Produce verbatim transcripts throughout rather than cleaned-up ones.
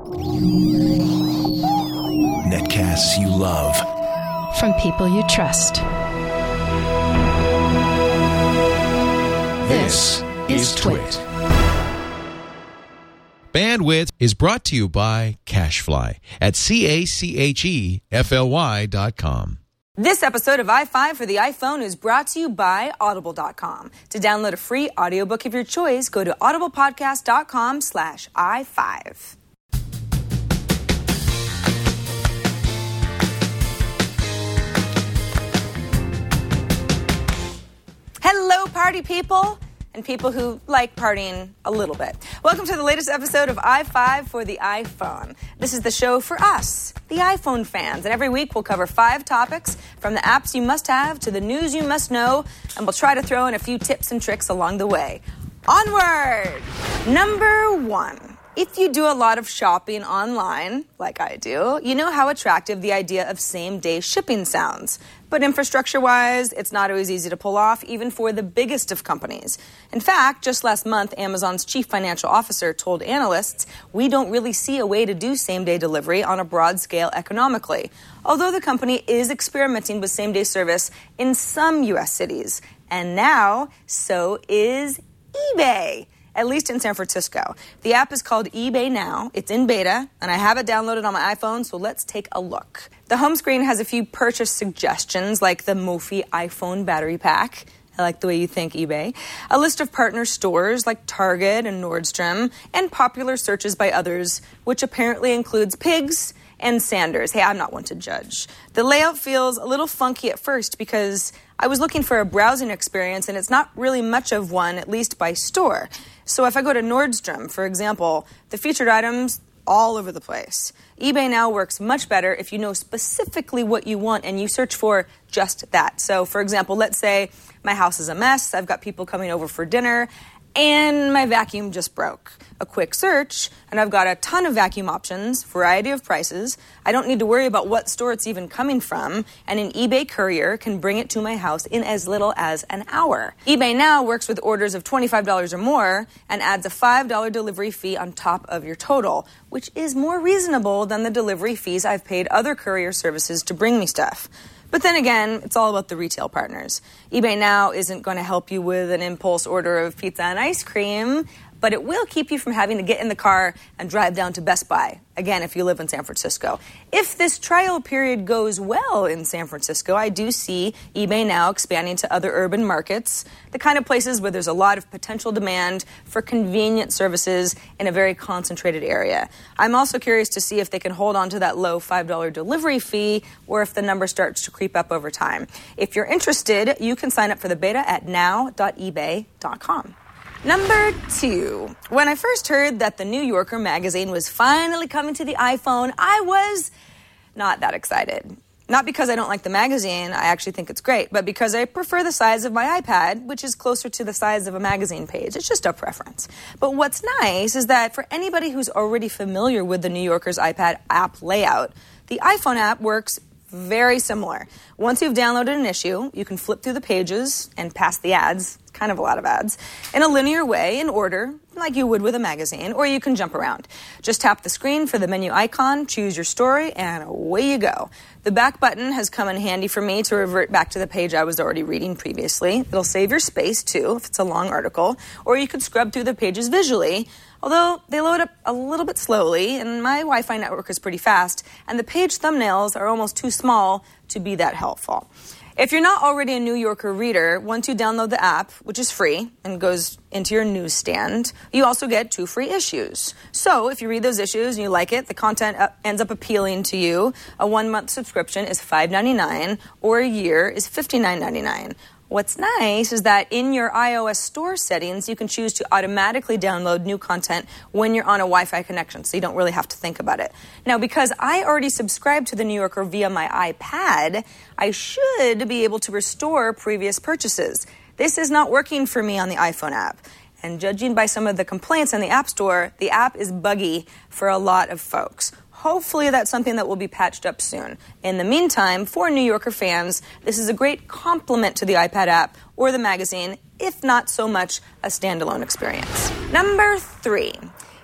Netcasts you love. From people you trust. This is Twit. Bandwidth is brought to you by CacheFly at C A C H E F L Y dot com. This episode of i five for the iPhone is brought to you by Audible dot com. To download a free audiobook of your choice, go to audiblepodcast dot com slash i five. Hello, party people, and people who like partying a little bit. Welcome to the latest episode of i five for the iPhone. This is the show for us, the iPhone fans, and every week we'll cover five topics from the apps you must have to the news you must know, and we'll try to throw in a few tips and tricks along the way. Onward! Number one. If you do a lot of shopping online, like I do, you know how attractive the idea of same-day shipping sounds. But infrastructure-wise, it's not always easy to pull off, even for the biggest of companies. In fact, just last month, Amazon's chief financial officer told analysts, we don't really see a way to do same-day delivery on a broad scale economically, although the company is experimenting with same-day service in some U S cities. And now, so is eBay. At least in San Francisco. The app is called eBay Now. It's in beta, and I have it downloaded on my iPhone, so let's take a look. The home screen has a few purchase suggestions, like the Mophie iPhone battery pack. I like the way you think, eBay. A list of partner stores like Target and Nordstrom, and popular searches by others, which apparently includes pigs and Sanders. Hey, I'm not one to judge. The layout feels a little funky at first because I was looking for a browsing experience, and it's not really much of one, at least by store. So if I go to Nordstrom, for example, the featured items all over the place. eBay Now works much better if you know specifically what you want and you search for just that. So, for example, let's say my house is a mess, I've got people coming over for dinner, and my vacuum just broke. A quick search, and I've got a ton of vacuum options, variety of prices. I don't need to worry about what store it's even coming from, and an eBay courier can bring it to my house in as little as an hour. eBay Now works with orders of twenty-five dollars or more and adds a five dollars delivery fee on top of your total, which is more reasonable than the delivery fees I've paid other courier services to bring me stuff. But then again, it's all about the retail partners. eBay Now isn't going to help you with an impulse order of pizza and ice cream, but it will keep you from having to get in the car and drive down to Best Buy, again, if you live in San Francisco. If this trial period goes well in San Francisco, I do see eBay Now expanding to other urban markets, the kind of places where there's a lot of potential demand for convenient services in a very concentrated area. I'm also curious to see if they can hold on to that low five dollars delivery fee or if the number starts to creep up over time. If you're interested, you can sign up for the beta at now dot ebay dot com. Number two. When I first heard that the New Yorker magazine was finally coming to the iPhone, I was not that excited. Not because I don't like the magazine, I actually think it's great, but because I prefer the size of my iPad, which is closer to the size of a magazine page. It's just a preference. But what's nice is that for anybody who's already familiar with the New Yorker's iPad app layout, the iPhone app works very similar. Once you've downloaded an issue, you can flip through the pages and past the ads, kind of a lot of ads, in a linear way in order, like you would with a magazine, or you can jump around. Just tap the screen for the menu icon, choose your story, and away you go. The back button has come in handy for me to revert back to the page I was already reading previously. It'll save your space, too, if it's a long article, or you could scrub through the pages visually, although they load up a little bit slowly, and my Wi-Fi network is pretty fast, and the page thumbnails are almost too small to be that helpful. If you're not already a New Yorker reader, once you download the app, which is free and goes into your newsstand, you also get two free issues. So if you read those issues and you like it, the content ends up appealing to you, a one-month subscription is five dollars and ninety-nine cents or a year is fifty-nine dollars and ninety-nine cents. What's nice is that in your iOS store settings, you can choose to automatically download new content when you're on a Wi-Fi connection, so you don't really have to think about it. Now, because I already subscribed to the New Yorker via my iPad, I should be able to restore previous purchases. This is not working for me on the iPhone app. And judging by some of the complaints in the App Store, the app is buggy for a lot of folks. Hopefully that's something that will be patched up soon. In the meantime, for New Yorker fans, this is a great complement to the iPad app or the magazine, if not so much a standalone experience. Number three.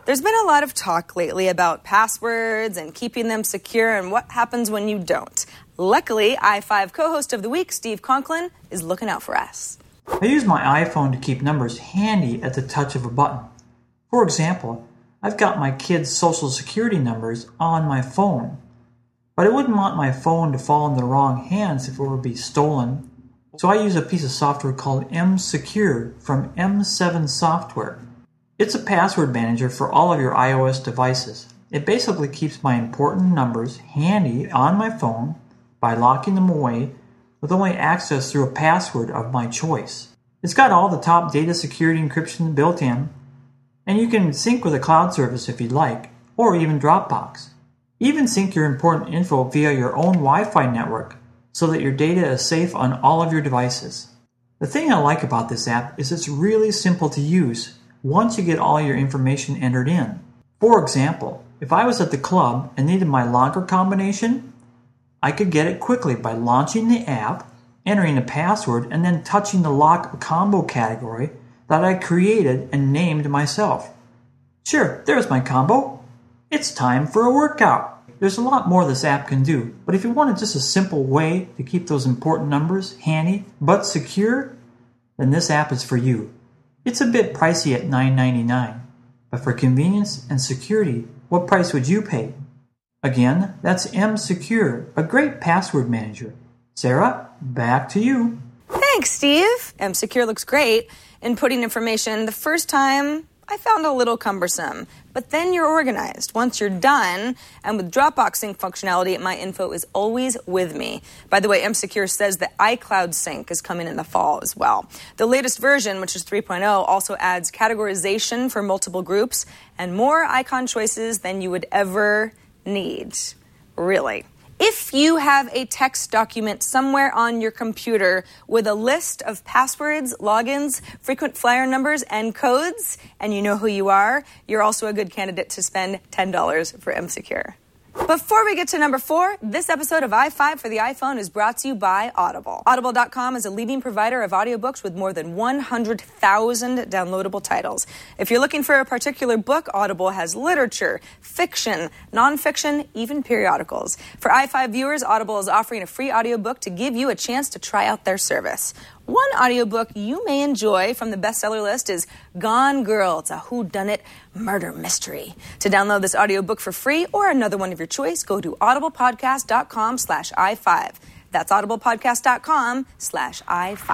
There's been a lot of talk lately about passwords and keeping them secure and what happens when you don't. Luckily, i five co-host of the week, Steve Conklin, is looking out for us. I use my iPhone to keep numbers handy at the touch of a button. For example, I've got my kids' social security numbers on my phone. But I wouldn't want my phone to fall in the wrong hands if it were to be stolen. So I use a piece of software called M Secure from M seven Software. It's a password manager for all of your iOS devices. It basically keeps my important numbers handy on my phone by locking them away with only access through a password of my choice. It's got all the top data security encryption built in, and you can sync with a cloud service if you'd like, or even Dropbox. Even sync your important info via your own Wi-Fi network so that your data is safe on all of your devices. The thing I like about this app is it's really simple to use once you get all your information entered in. For example, if I was at the club and needed my locker combination, I could get it quickly by launching the app, entering a password, and then touching the lock combo category that I created and named myself. Sure, there's my combo. It's time for a workout. There's a lot more this app can do, but if you wanted just a simple way to keep those important numbers handy but secure, then this app is for you. It's a bit pricey at nine ninety-nine, but for convenience and security, what price would you pay? Again, that's M Secure, a great password manager. Sarah, back to you. Thanks, Steve. M Secure looks great. Inputting information the first time I found a little cumbersome, but then you're organized. Once you're done, and with Dropbox sync functionality, my info is always with me. By the way, M Secure says that iCloud sync is coming in the fall as well. The latest version, which is three point oh, also adds categorization for multiple groups and more icon choices than you would ever need. Really. If you have a text document somewhere on your computer with a list of passwords, logins, frequent flyer numbers, and codes, and you know who you are, you're also a good candidate to spend ten dollars for M Secure. Before we get to number four, this episode of i five for the iPhone is brought to you by Audible. Audible dot com is a leading provider of audiobooks with more than one hundred thousand downloadable titles. If you're looking for a particular book, Audible has literature, fiction, nonfiction, even periodicals. For i five viewers, Audible is offering a free audiobook to give you a chance to try out their service. One audiobook you may enjoy from the bestseller list is Gone Girl. It's a whodunit murder mystery. To download this audiobook for free or another one of your choice, go to audiblepodcast.com slash i5. That's audiblepodcast.com slash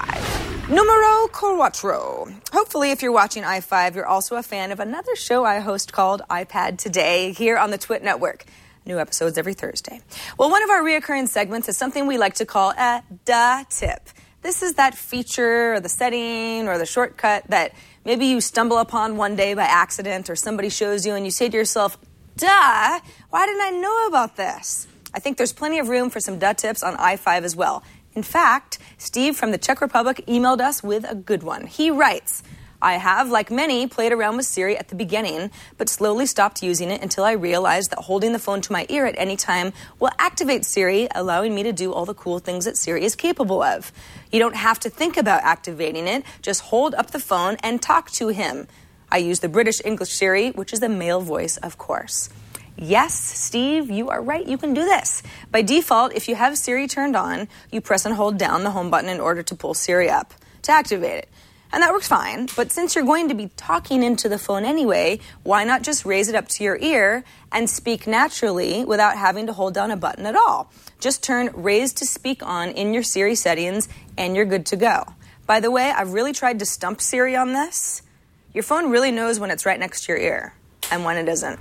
i5. Numero cuatro. Hopefully, if you're watching i five, you're also a fan of another show I host called iPad Today here on the Twit Network. New episodes every Thursday. Well, one of our reoccurring segments is something we like to call a da tip. This is that feature or the setting or the shortcut that maybe you stumble upon one day by accident or somebody shows you and you say to yourself, duh, why didn't I know about this? I think there's plenty of room for some duh tips on i five as well. In fact, Steve from the Czech Republic emailed us with a good one. He writes, I have, like many, played around with Siri at the beginning, but slowly stopped using it until I realized that holding the phone to my ear at any time will activate Siri, allowing me to do all the cool things that Siri is capable of. You don't have to think about activating it. Just hold up the phone and talk to him. I use the British English Siri, which is a male voice, of course. Yes, Steve, you are right. You can do this. By default, if you have Siri turned on, you press and hold down the home button in order to pull Siri up to activate it. And that works fine, but since you're going to be talking into the phone anyway, why not just raise it up to your ear and speak naturally without having to hold down a button at all? Just turn Raise to Speak on in your Siri settings and you're good to go. By the way, I've really tried to stump Siri on this. Your phone really knows when it's right next to your ear and when it isn't.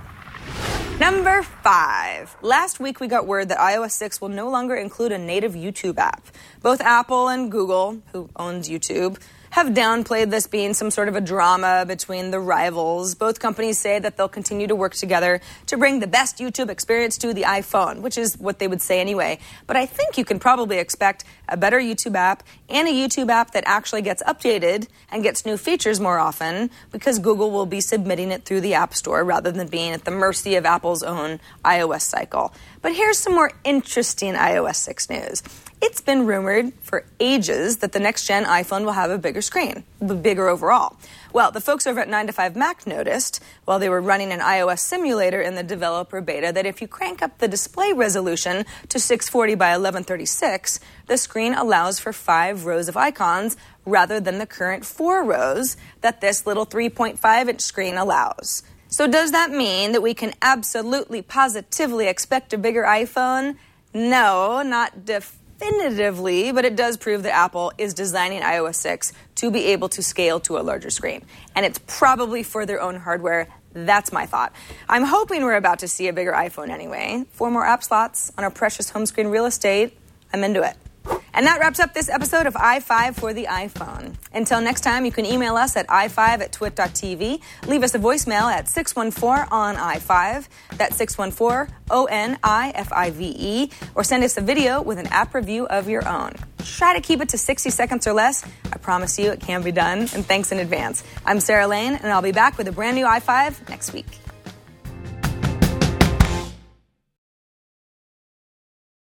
Number five. Last week we got word that i O S six will no longer include a native YouTube app. Both Apple and Google, who owns YouTube, have downplayed this being some sort of a drama between the rivals. Both companies say that they'll continue to work together to bring the best YouTube experience to the iPhone, which is what they would say anyway. But I think you can probably expect a better YouTube app and a YouTube app that actually gets updated and gets new features more often because Google will be submitting it through the App Store rather than being at the mercy of Apple's own iOS cycle. But here's some more interesting i O S six news. It's been rumored for ages that the next-gen iPhone will have a bigger screen, bigger overall. Well, the folks over at nine to five Mac noticed, while they were running an iOS simulator in the developer beta, that if you crank up the display resolution to six forty by eleven thirty-six, the screen allows for five rows of icons rather than the current four rows that this little three point five inch screen allows. So does that mean that we can absolutely, positively expect a bigger iPhone? No, not definitively, but it does prove that Apple is designing iOS six to be able to scale to a larger screen. And it's probably for their own hardware. That's my thought. I'm hoping we're about to see a bigger iPhone anyway. Four more app slots on our precious home screen real estate. I'm into it. And that wraps up this episode of i five for the iPhone. Until next time, you can email us at i five at twit dot t v. Leave us a voicemail at six one four on i five. That's six one four O N I F I V E. Or send us a video with an app review of your own. Try to keep it to sixty seconds or less. I promise you it can be done. And thanks in advance. I'm Sarah Lane, and I'll be back with a brand new i five next week.